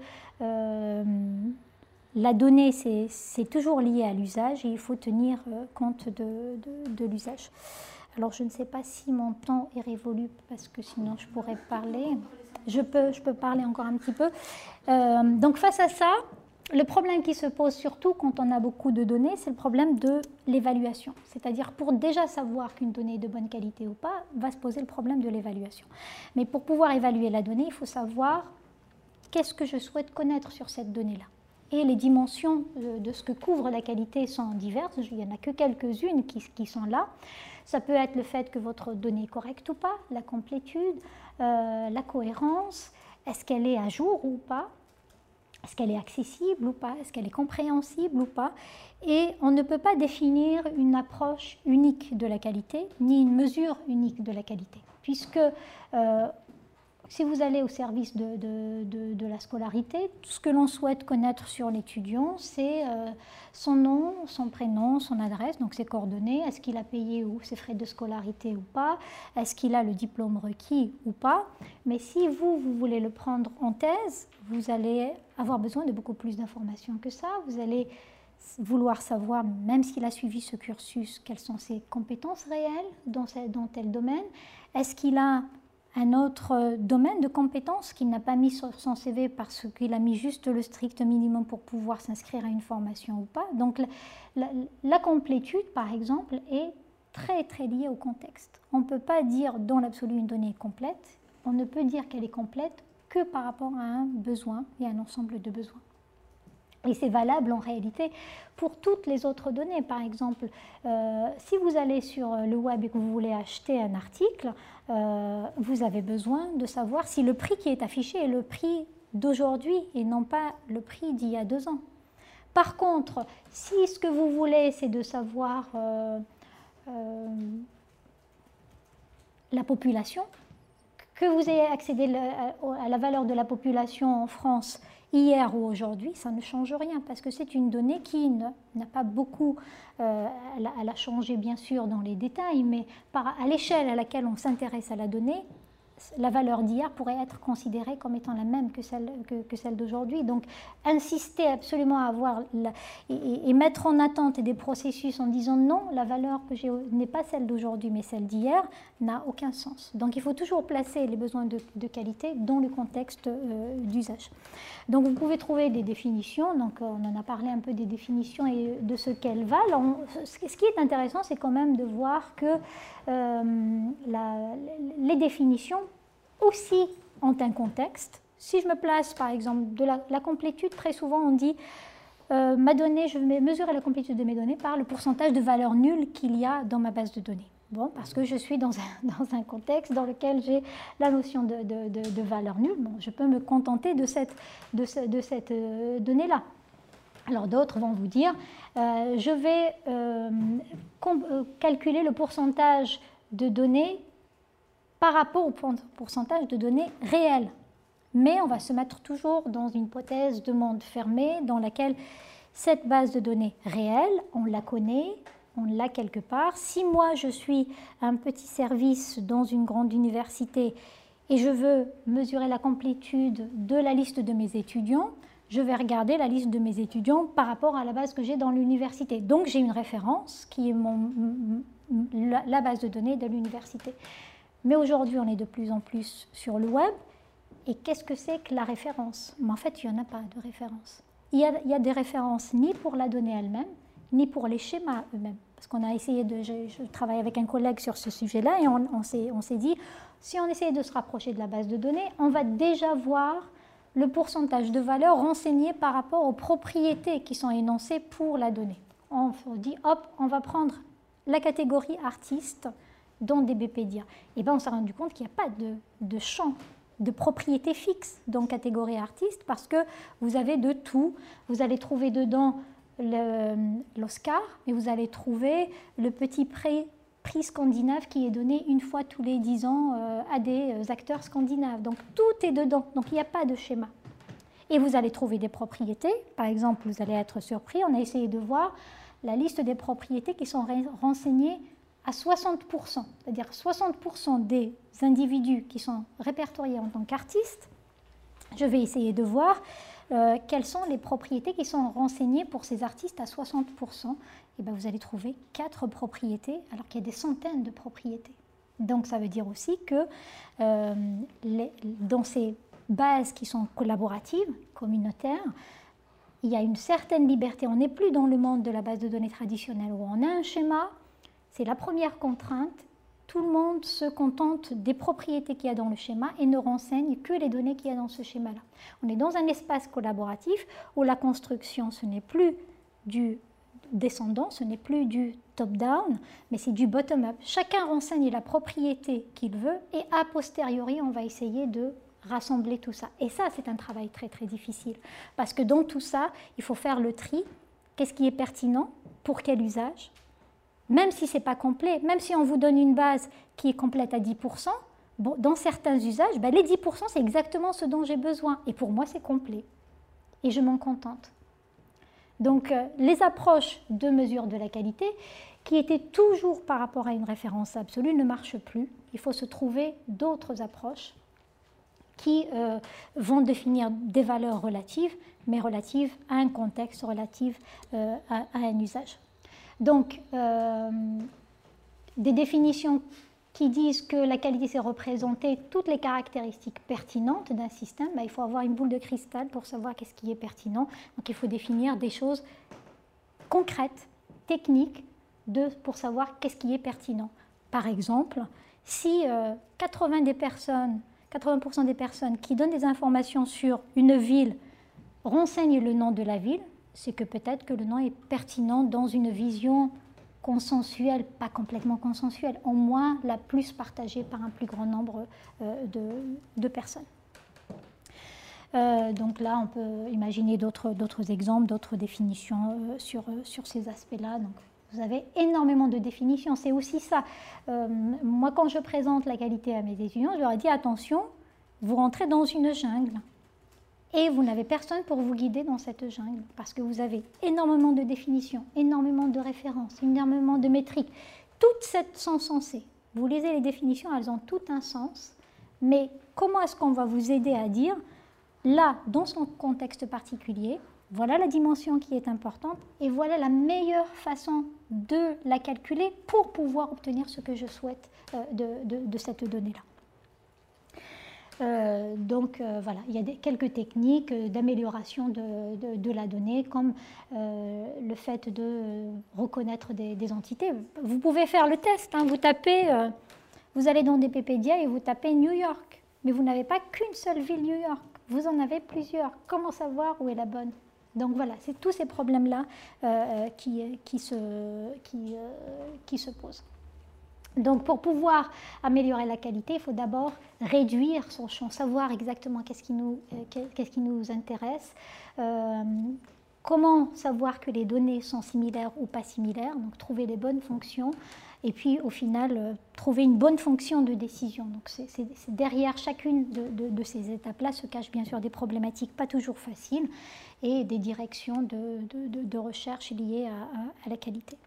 la donnée, c'est toujours lié à l'usage et il faut tenir compte de l'usage. Alors, je ne sais pas si mon temps est révolu parce que sinon je pourrais parler. Je peux parler encore un petit peu. Donc, face à ça, le problème qui se pose surtout quand on a beaucoup de données, c'est le problème de l'évaluation. C'est-à-dire, pour déjà savoir qu'une donnée est de bonne qualité ou pas, va se poser le problème de l'évaluation. Mais pour pouvoir évaluer la donnée, il faut savoir qu'est-ce que je souhaite connaître sur cette donnée-là. Et les dimensions de ce que couvre la qualité sont diverses. Il n'y en a que quelques-unes qui sont là. Ça peut être le fait que votre donnée est correcte ou pas, la complétude, la cohérence, est-ce qu'elle est à jour ou pas, est-ce qu'elle est accessible ou pas, est-ce qu'elle est compréhensible ou pas. Et on ne peut pas définir une approche unique de la qualité, ni une mesure unique de la qualité, puisque si vous allez au service de la scolarité, tout ce que l'on souhaite connaître sur l'étudiant, c'est son nom, son prénom, son adresse, donc ses coordonnées, est-ce qu'il a payé ses frais de scolarité ou pas, est-ce qu'il a le diplôme requis ou pas. Mais si vous voulez le prendre en thèse, vous allez avoir besoin de beaucoup plus d'informations que ça. Vous allez vouloir savoir, même s'il a suivi ce cursus, quelles sont ses compétences réelles dans tel domaine. Est-ce qu'il a un autre domaine de compétences qu'il n'a pas mis sur son CV parce qu'il a mis juste le strict minimum pour pouvoir s'inscrire à une formation ou pas. Donc la complétude, par exemple, est très très liée au contexte. On ne peut pas dire dans l'absolu une donnée est complète, on ne peut dire qu'elle est complète que par rapport à un besoin et un ensemble de besoins. Et c'est valable en réalité pour toutes les autres données. Par exemple, si vous allez sur le web et que vous voulez acheter un article, vous avez besoin de savoir si le prix qui est affiché est le prix d'aujourd'hui et non pas le prix d'il y a 2 ans. Par contre, si ce que vous voulez, c'est de savoir la population, que vous ayez accédé à la valeur de la population en France hier ou aujourd'hui, ça ne change rien parce que c'est une donnée qui n'a pas beaucoup, elle a changé bien sûr dans les détails, mais à l'échelle à laquelle on s'intéresse à la donnée, la valeur d'hier pourrait être considérée comme étant la même que celle d'aujourd'hui. Donc, insister absolument à avoir et mettre en attente des processus en disant non, la valeur que j'ai n'est pas celle d'aujourd'hui mais celle d'hier, n'a aucun sens. Donc, il faut toujours placer les besoins de qualité dans le contexte d'usage. Donc, vous pouvez trouver des définitions. Donc, on en a parlé un peu des définitions et de ce qu'elles valent. Ce qui est intéressant, c'est quand même de voir que les définitions aussi ont un contexte. Si je me place, par exemple, de la complétude, très souvent on dit ma donnée, je vais mesurer la complétude de mes données par le pourcentage de valeurs nulles qu'il y a dans ma base de données. Bon, parce que je suis dans un contexte dans lequel j'ai la notion de valeur nulle, bon, je peux me contenter de cette donnée-là. Alors d'autres vont vous dire, je vais calculer le pourcentage de données par rapport au pourcentage de données réelles. Mais on va se mettre toujours dans une hypothèse de monde fermé dans laquelle cette base de données réelle, on la connaît, on l'a quelque part. Si moi je suis un petit service dans une grande université et je veux mesurer la complétude de la liste de mes étudiants, je vais regarder la liste de mes étudiants par rapport à la base que j'ai dans l'université. Donc j'ai une référence qui est la base de données de l'université. Mais aujourd'hui, on est de plus en plus sur le web. Et qu'est-ce que c'est que la référence? Mais en fait, il n'y en a pas de référence. Il y a des références ni pour la donnée elle-même, ni pour les schémas eux-mêmes. Parce qu'on a essayé je travaille avec un collègue sur ce sujet-là et on s'est dit, si on essayait de se rapprocher de la base de données, on va déjà voir le pourcentage de valeur renseigné par rapport aux propriétés qui sont énoncées pour la donnée. On dit, hop, on va prendre la catégorie artiste dans DBpedia. Et bien on s'est rendu compte qu'il n'y a pas de champ, de propriété fixe dans catégorie artiste parce que vous avez de tout. Vous allez trouver dedans l'Oscar, mais vous allez trouver le petit prix scandinave qui est donné une fois tous les 10 ans à des acteurs scandinaves. Donc tout est dedans, donc il n'y a pas de schéma. Et vous allez trouver des propriétés, par exemple, vous allez être surpris, on a essayé de voir la liste des propriétés qui sont renseignées à 60%, c'est-à-dire 60% des individus qui sont répertoriés en tant qu'artistes. Je vais essayer de voir quelles sont les propriétés qui sont renseignées pour ces artistes à 60%. Et bien vous allez trouver 4 propriétés, alors qu'il y a des centaines de propriétés. Donc ça veut dire aussi que dans ces bases qui sont collaboratives, communautaires, il y a une certaine liberté. On n'est plus dans le monde de la base de données traditionnelle où on a un schéma, c'est la première contrainte. Tout le monde se contente des propriétés qu'il y a dans le schéma et ne renseigne que les données qu'il y a dans ce schéma-là. On est dans un espace collaboratif où la construction, ce n'est plus du descendant, ce n'est plus du top-down, mais c'est du bottom-up. Chacun renseigne la propriété qu'il veut et a posteriori, on va essayer de rassembler tout ça. Et ça, c'est un travail très, très difficile. Parce que dans tout ça, il faut faire le tri. Qu'est-ce qui est pertinent? Pour quel usage? Même si ce n'est pas complet, même si on vous donne une base qui est complète à 10%, bon, dans certains usages, ben les 10%, c'est exactement ce dont j'ai besoin. Et pour moi, c'est complet. Et je m'en contente. Donc, les approches de mesure de la qualité, qui étaient toujours par rapport à une référence absolue, ne marchent plus. Il faut se trouver d'autres approches qui vont définir des valeurs relatives, mais relatives à un contexte, relatives à un usage. Donc, des définitions qui disent que la qualité, c'est représenter toutes les caractéristiques pertinentes d'un système, ben, il faut avoir une boule de cristal pour savoir qu'est-ce qui est pertinent. Donc, il faut définir des choses concrètes, techniques, pour savoir qu'est-ce qui est pertinent. Par exemple, si 80% des personnes qui donnent des informations sur une ville renseignent le nom de la ville, c'est que peut-être que le nom est pertinent dans une vision consensuelle, pas complètement consensuelle, au moins la plus partagée par un plus grand nombre de personnes. Donc là, on peut imaginer d'autres exemples, d'autres définitions sur ces aspects-là. Donc, vous avez énormément de définitions. C'est aussi ça. Moi, quand je présente la qualité à mes étudiants, je leur ai dit, attention, vous rentrez dans une jungle. Et vous n'avez personne pour vous guider dans cette jungle, parce que vous avez énormément de définitions, énormément de références, énormément de métriques. Toutes sont sensées. Vous lisez les définitions, elles ont tout un sens. Mais comment est-ce qu'on va vous aider à dire, là, dans son contexte particulier, voilà la dimension qui est importante et voilà la meilleure façon de la calculer pour pouvoir obtenir ce que je souhaite de cette donnée-là. Voilà, il y a quelques techniques d'amélioration de la donnée, comme le fait de reconnaître des entités. Vous pouvez faire le test, hein, vous allez dans DBpedia et vous tapez New York, mais vous n'avez pas qu'une seule ville New York, vous en avez plusieurs. Comment savoir où est la bonne? Donc voilà, c'est tous ces problèmes-là qui se posent. Donc pour pouvoir améliorer la qualité, il faut d'abord réduire son champ, savoir exactement qu'est-ce qui nous intéresse, comment savoir que les données sont similaires ou pas similaires, donc trouver les bonnes fonctions, et puis au final trouver une bonne fonction de décision. Donc c'est derrière chacune de ces étapes-là se cachent bien sûr des problématiques pas toujours faciles et des directions de recherche liées à la qualité.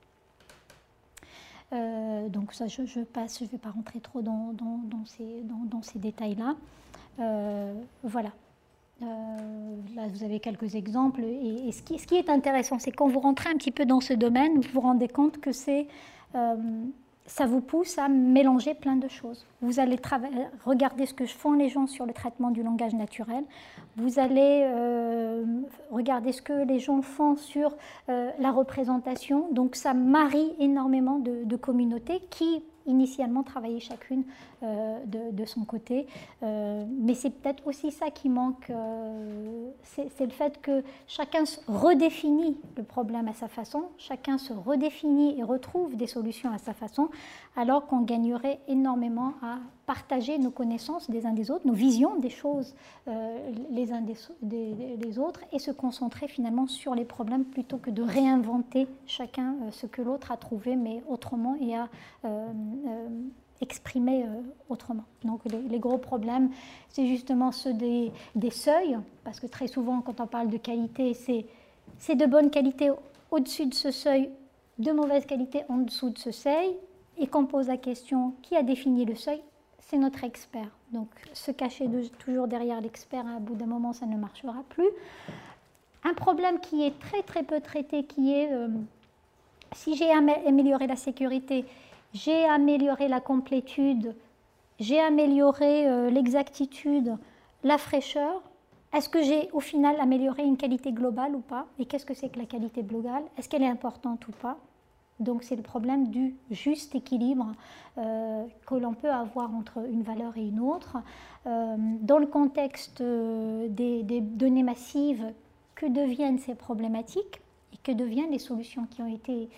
Donc ça, je passe, je ne vais pas rentrer trop dans ces détails-là. Voilà. Là, vous avez quelques exemples. Et ce qui est intéressant, c'est quand vous rentrez un petit peu dans ce domaine, vous vous rendez compte que ça vous pousse à mélanger plein de choses. Vous allez regarder ce que font les gens sur le traitement du langage naturel. Vous allez regarder ce que les gens font sur la représentation. Donc ça marie énormément de communautés qui initialement travaillaient chacune de son côté. Mais c'est peut-être aussi ça qui manque, c'est le fait que chacun redéfinit le problème à sa façon, chacun se redéfinit et retrouve des solutions à sa façon, alors qu'on gagnerait énormément à partager nos connaissances des uns des autres, nos visions des choses les uns des autres, et se concentrer finalement sur les problèmes plutôt que de réinventer chacun ce que l'autre a trouvé, mais autrement et à exprimer autrement. Donc les gros problèmes, c'est justement ceux des seuils, parce que très souvent quand on parle de qualité, c'est de bonne qualité au-dessus de ce seuil, de mauvaise qualité en dessous de ce seuil, et qu'on pose la question qui a défini le seuil, c'est notre expert. Donc se cacher toujours derrière l'expert, à bout d'un moment, ça ne marchera plus. Un problème qui est très très peu traité, qui est si j'ai amélioré la sécurité, j'ai amélioré la complétude, j'ai amélioré l'exactitude, la fraîcheur, est-ce que j'ai au final amélioré une qualité globale ou pas? Et qu'est-ce que c'est que la qualité globale? Est-ce qu'elle est importante ou pas? Donc c'est le problème du juste équilibre que l'on peut avoir entre une valeur et une autre. Dans le contexte des données massives, que deviennent ces problématiques et que deviennent les solutions qui ont été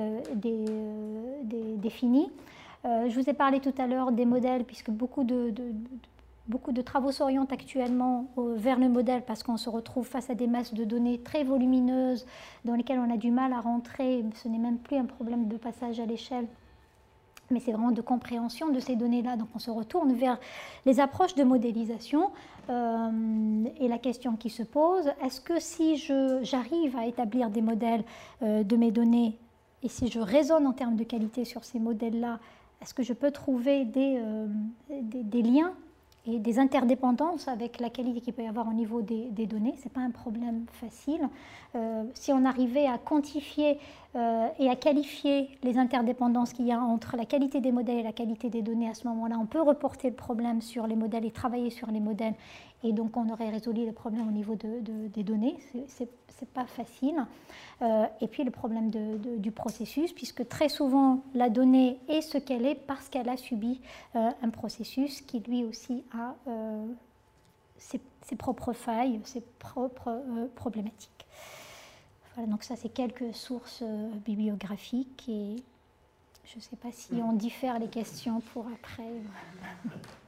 définies? Je vous ai parlé tout à l'heure des modèles, puisque beaucoup de travaux s'orientent actuellement vers le modèle parce qu'on se retrouve face à des masses de données très volumineuses dans lesquelles on a du mal à rentrer. Ce n'est même plus un problème de passage à l'échelle, mais c'est vraiment de compréhension de ces données-là. Donc on se retourne vers les approches de modélisation et la question qui se pose, est-ce que si j'arrive à établir des modèles de mes données et si je raisonne en termes de qualité sur ces modèles-là, est-ce que je peux trouver des liens et des interdépendances avec la qualité qu'il peut y avoir au niveau des données? Ce n'est pas un problème facile. Si on arrivait à quantifier et à qualifier les interdépendances qu'il y a entre la qualité des modèles et la qualité des données, à ce moment-là, on peut reporter le problème sur les modèles et travailler sur les modèles. Et donc, on aurait résolu le problème au niveau des données. C'est pas facile. Et puis, le problème du processus, puisque très souvent, la donnée est ce qu'elle est parce qu'elle a subi un processus qui, lui aussi, a ses propres failles, ses propres problématiques. Voilà, donc ça, c'est quelques sources bibliographiques. Et je ne sais pas si on diffère les questions pour après.